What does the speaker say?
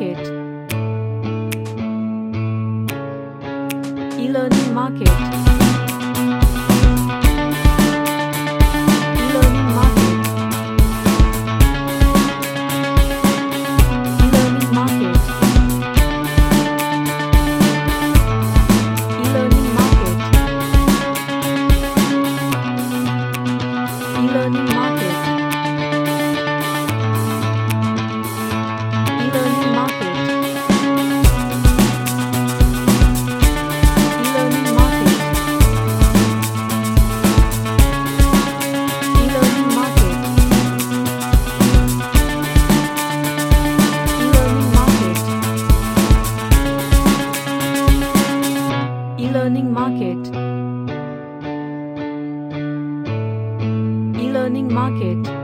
market. E-learning market. E-learning market. E-learning market. E-learning market. E-learning market. E-learning market. E-learning market. E-learning market. E-learning market. E-learning market. E-learning market.